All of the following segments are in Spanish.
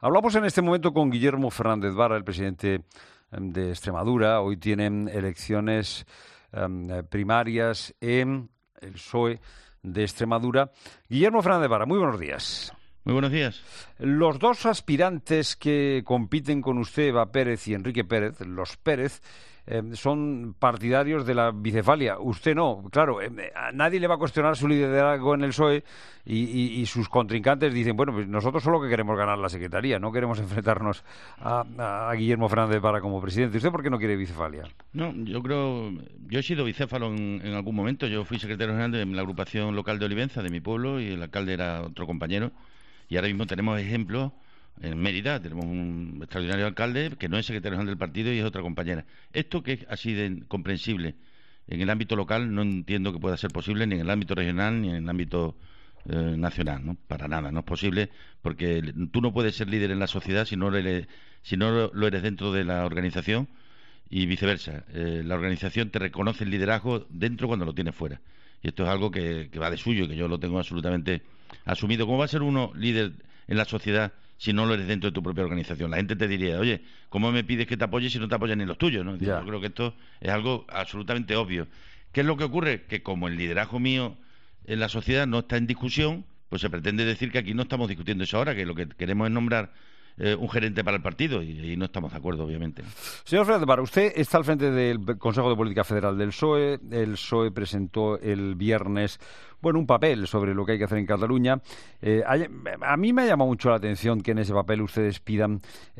Hablamos en este momento con Guillermo Fernández Vara, el presidente de Extremadura. Hoy tienen elecciones primarias en el PSOE de Extremadura. Guillermo Fernández Vara, muy buenos días. Muy buenos días. Los dos aspirantes que compiten con usted, Eva Pérez y Enrique Pérez, los Pérez, son partidarios de la bicefalia. Usted no. Claro, a nadie le va a cuestionar su liderazgo en el PSOE y sus contrincantes dicen, bueno, pues nosotros solo que queremos ganar la secretaría, no queremos enfrentarnos a Guillermo Fernández Vara como presidente. ¿Usted por qué no quiere bicefalia? No, yo he sido bicéfalo en algún momento. Yo fui secretario general de la agrupación local de Olivenza, de mi pueblo, y el alcalde era otro compañero. Y ahora mismo tenemos ejemplos. En Mérida tenemos un extraordinario alcalde que no es secretario general del partido y es otra compañera. Esto que es así de comprensible en el ámbito local no entiendo que pueda ser posible ni en el ámbito regional ni en el ámbito nacional, ¿no? Para nada, no es posible, porque tú no puedes ser líder en la sociedad si no lo eres dentro de la organización y viceversa. La organización te reconoce el liderazgo dentro cuando lo tienes fuera. Y esto es algo que va de suyo, que yo lo tengo absolutamente asumido. ¿Cómo va a ser uno líder en la sociedad si no lo eres dentro de tu propia organización? La gente te diría, oye, ¿cómo me pides que te apoye si no te apoyan ni los tuyos, ¿no? Yo creo que esto es algo absolutamente obvio. ¿Qué es lo que ocurre? Que como el liderazgo mío en la sociedad no está en discusión, pues se pretende decir que aquí no estamos discutiendo eso ahora, que lo que queremos es nombrar un gerente para el partido, y no estamos de acuerdo, obviamente. Señor Fernández Vara, usted está al frente del Consejo de Política Federal del PSOE. El PSOE presentó el viernes un papel sobre lo que hay que hacer en Cataluña. A mí me ha llamado mucho la atención que en ese papel ustedes pidan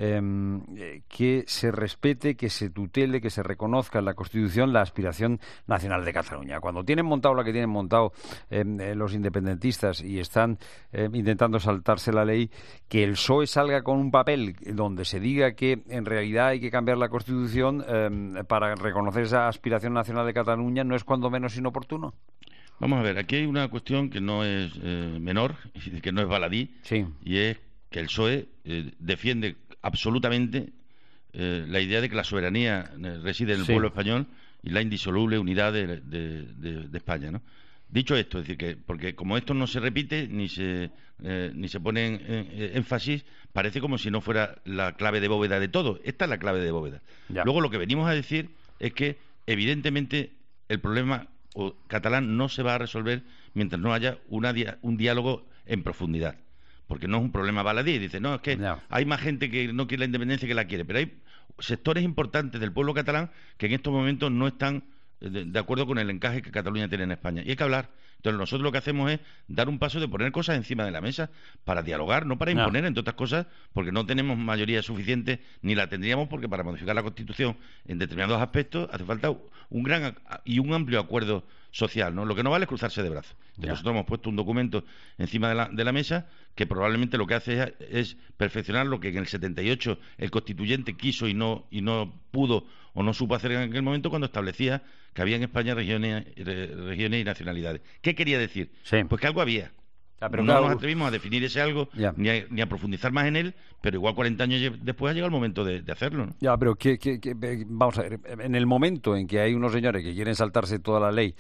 que se respete, que se tutele, que se reconozca en la Constitución la aspiración nacional de Cataluña. Cuando tienen montado la que tienen montado los independentistas y están intentando saltarse la ley, que el PSOE salga con un papel donde se diga que en realidad hay que cambiar la Constitución para reconocer esa aspiración nacional de Cataluña, ¿no es cuando menos inoportuno? Vamos a ver, aquí hay una cuestión que no es menor y que no es baladí, sí. Y es que el PSOE defiende absolutamente la idea de que la soberanía reside en el pueblo español y la indisoluble unidad de España, ¿no? Dicho esto, es decir, que porque como esto no se repite ni se pone en énfasis, parece como si no fuera la clave de bóveda de todo. Esta es la clave de bóveda. Ya. Luego lo que venimos a decir es que evidentemente el problema catalán no se va a resolver mientras no haya un diálogo en profundidad, porque no es un problema baladí. Dice, no, es que hay más gente que no quiere la independencia que la quiere, pero hay sectores importantes del pueblo catalán que en estos momentos no están de acuerdo con el encaje que Cataluña tiene en España, y hay que hablar. Entonces nosotros lo que hacemos es dar un paso de poner cosas encima de la mesa para dialogar, no para imponer, entre otras cosas, porque no tenemos mayoría suficiente, ni la tendríamos, porque para modificar la Constitución en determinados aspectos hace falta un gran y un amplio acuerdo social, ¿no? Lo que no vale es cruzarse de brazos. Nosotros hemos puesto un documento encima de la mesa que probablemente lo que hace es perfeccionar lo que en el 78 el constituyente quiso y no pudo o no supo hacer en aquel momento, cuando establecía que había en España regiones y nacionalidades. ¿Qué quería decir? Sí. Pues que algo había. Pero no nos atrevimos a definir ese algo ni a profundizar más en él, pero igual 40 años después ha llegado el momento de hacerlo, ¿no? Ya, pero vamos a ver, en el momento en que hay unos señores que quieren saltarse toda la ley,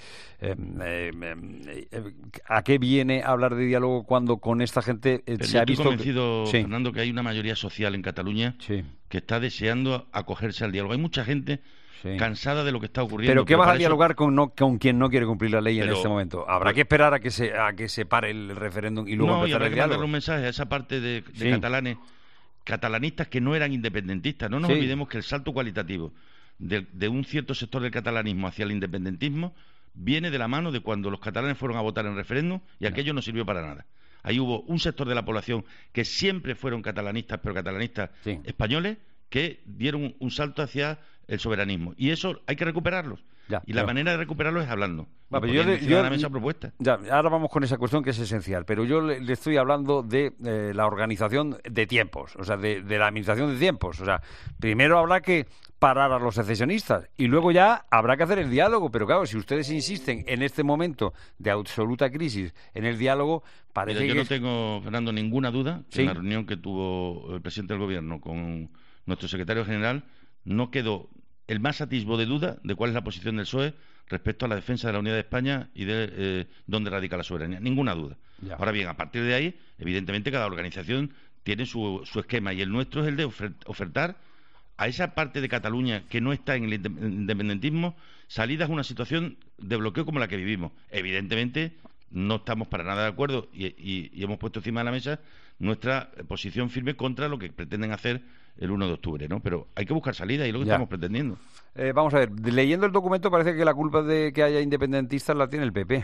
¿a qué viene hablar de diálogo cuando con esta gente se ha visto? Estoy convencido, Fernando, que hay una mayoría social en Cataluña que está deseando acogerse al diálogo. Hay mucha gente cansada de lo que está ocurriendo. ¿Pero qué vas a dialogar con quien no quiere cumplir la ley en este momento? Habrá que esperar a que se pare el referéndum y luego empezar el diálogo. Mandarle un mensaje a esa parte de catalanistas que no eran independentistas. No nos olvidemos que el salto cualitativo de un cierto sector del catalanismo hacia el independentismo viene de la mano de cuando los catalanes fueron a votar en referéndum y aquello no sirvió para nada. Ahí hubo un sector de la población que siempre fueron catalanistas, pero catalanistas españoles, que dieron un salto hacia el soberanismo, y eso hay que recuperarlo. La manera de recuperarlo es hablando. Yo la mesa propuesta. Ahora vamos con esa cuestión que es esencial, pero yo le estoy hablando de la organización de tiempos, o sea, de la administración de tiempos. O sea, primero habrá que parar a los secesionistas y luego ya habrá que hacer el diálogo, pero claro, si ustedes insisten en este momento de absoluta crisis en el diálogo, parece yo no tengo, Fernando, ninguna duda que en la reunión que tuvo el presidente del gobierno con nuestro secretario general no quedó el más atisbo de duda de cuál es la posición del PSOE respecto a la defensa de la unidad de España y de dónde radica la soberanía. Ninguna duda. Ahora bien, a partir de ahí, evidentemente cada organización tiene su esquema, y el nuestro es el de ofertar a esa parte de Cataluña que no está en el independentismo salidas a una situación de bloqueo como la que vivimos. Evidentemente no estamos para nada de acuerdo y hemos puesto encima de la mesa nuestra posición firme contra lo que pretenden hacer el 1 de octubre, ¿no? Pero hay que buscar salida y es lo que estamos pretendiendo. Vamos a ver, leyendo el documento parece que la culpa de que haya independentistas la tiene el PP.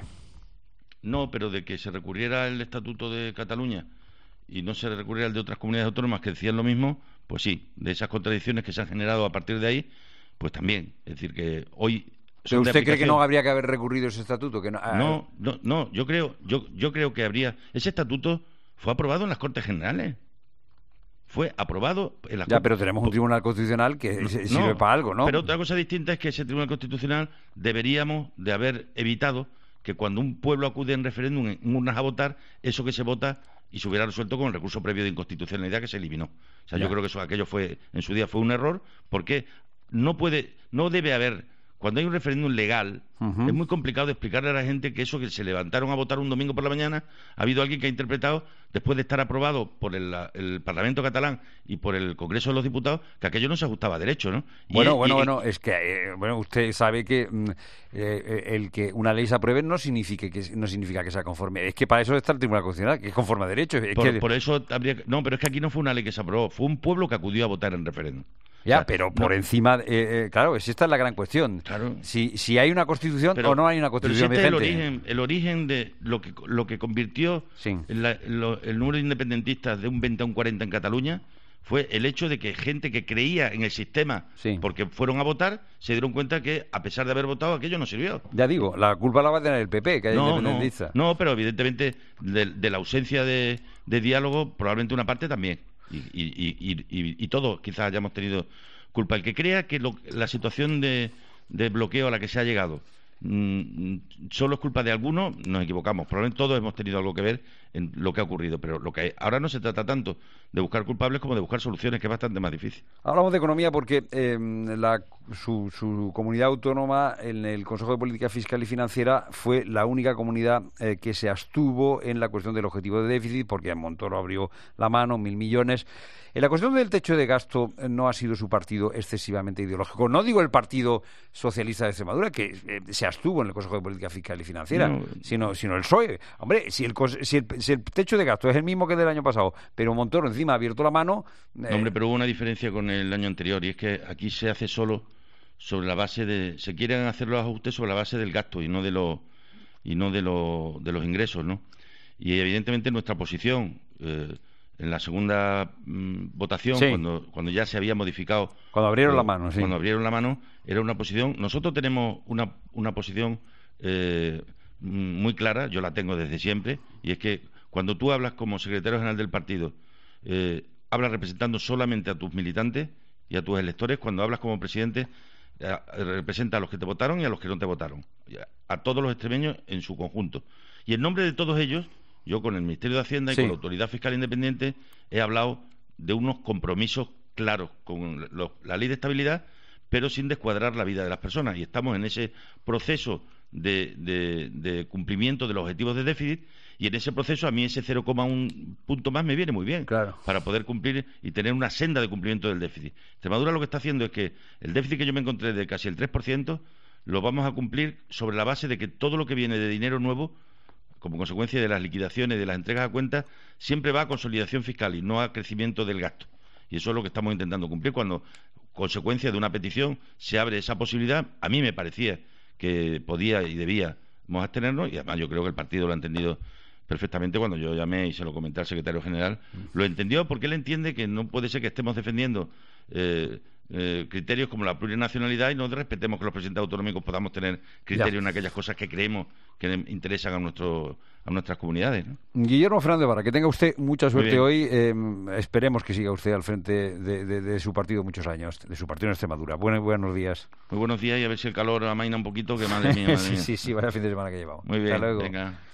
No, pero de que se recurriera el Estatuto de Cataluña y no se recurriera al de otras comunidades autónomas que decían lo mismo, pues sí, de esas contradicciones que se han generado a partir de ahí, pues también. Es decir, que hoy... ¿Pero usted cree que no habría que haber recurrido ese estatuto? Que no, yo creo que habría... Ese estatuto fue aprobado en las Cortes Generales. Fue aprobado en las Cortes... Ya, pero tenemos un Tribunal Constitucional que sirve para algo, ¿no? Pero otra cosa distinta es que ese Tribunal Constitucional deberíamos de haber evitado que cuando un pueblo acude en referéndum en urnas a votar, eso que se vota y se hubiera resuelto con el recurso previo de inconstitucionalidad que se eliminó. O sea, yo creo que aquello fue, en su día fue un error, porque no debe haber, cuando hay un referéndum legal, es muy complicado de explicarle a la gente que eso que se levantaron a votar un domingo por la mañana, ha habido alguien que ha interpretado, después de estar aprobado por el Parlamento catalán y por el Congreso de los Diputados, que aquello no se ajustaba a derecho, ¿no? Bueno, es que usted sabe que el que una ley se apruebe no significa que sea conforme. Es que para eso está el Tribunal Constitucional, que es conforme a derecho. Por eso habría... No, pero es que aquí no fue una ley que se aprobó, fue un pueblo que acudió a votar en referéndum. Ya, pero por encima... claro, esta es la gran cuestión. Claro. Si hay una Constitución o no hay una Constitución vigente. El origen de lo que convirtió el número de independentistas de un 20 a un 40 en Cataluña fue el hecho de que gente que creía en el sistema porque fueron a votar se dieron cuenta que, a pesar de haber votado, aquello no sirvió. Ya digo, la culpa la va a tener el PP, que hay independentistas. No, pero evidentemente de la ausencia de diálogo, probablemente una parte también. Y todos quizás hayamos tenido culpa. El que crea que la situación de bloqueo a la que se ha llegado solo es culpa de algunos, nos equivocamos. Probablemente todos hemos tenido algo que ver en lo que ha ocurrido, pero ahora no se trata tanto de buscar culpables como de buscar soluciones, que es bastante más difícil. Hablamos de economía porque su comunidad autónoma en el Consejo de Política Fiscal y Financiera fue la única comunidad que se abstuvo en la cuestión del objetivo de déficit, porque Montoro abrió la mano, 1.000 millones. En la cuestión del techo de gasto no ha sido su partido excesivamente ideológico. No digo el Partido Socialista de Extremadura, que se abstuvo en el Consejo de Política Fiscal y Financiera, sino el PSOE. Hombre, si el techo de gasto es el mismo que del año pasado, pero Montoro encima ha abierto la mano... Hombre, pero hubo una diferencia con el año anterior, y es que aquí se hace solo sobre la base de... Se quieren hacer los ajustes sobre la base del gasto y no de los ingresos, ¿no? Y evidentemente nuestra posición... en la segunda votación, cuando ya se había modificado... Cuando abrieron la mano, sí. Cuando abrieron la mano, era una posición... Nosotros tenemos una posición muy clara, yo la tengo desde siempre, y es que cuando tú hablas como secretario general del partido, hablas representando solamente a tus militantes y a tus electores. Cuando hablas como presidente, representa a los que te votaron y a los que no te votaron, a todos los extremeños en su conjunto. Y en nombre de todos ellos... Yo con el Ministerio de Hacienda y con la Autoridad Fiscal Independiente he hablado de unos compromisos claros con la Ley de Estabilidad, pero sin descuadrar la vida de las personas. Y estamos en ese proceso de cumplimiento de los objetivos de déficit, y en ese proceso a mí ese 0,1 punto más me viene muy bien, para poder cumplir y tener una senda de cumplimiento del déficit. Extremadura lo que está haciendo es que el déficit que yo me encontré de casi el 3% lo vamos a cumplir sobre la base de que todo lo que viene de dinero nuevo, como consecuencia de las liquidaciones, de las entregas a cuentas, siempre va a consolidación fiscal y no a crecimiento del gasto. Y eso es lo que estamos intentando cumplir. Cuando, consecuencia de una petición, se abre esa posibilidad, a mí me parecía que podía y debíamos abstenernos, y además yo creo que el partido lo ha entendido perfectamente. Cuando yo llamé y se lo comenté al secretario general, lo entendió, porque él entiende que no puede ser que estemos defendiendo criterios como la plurinacionalidad y no respetemos que los presidentes autonómicos podamos tener criterios en aquellas cosas que creemos que interesan a nuestras comunidades, ¿no? Guillermo Fernández Vara, que tenga usted mucha suerte hoy. Esperemos que siga usted al frente de su partido muchos años, de su partido en Extremadura. Buenos días. Muy buenos días, y a ver si el calor amaina un poquito, que madre mía. Sí, vaya fin de semana que llevamos. Muy bien, hasta luego. Venga.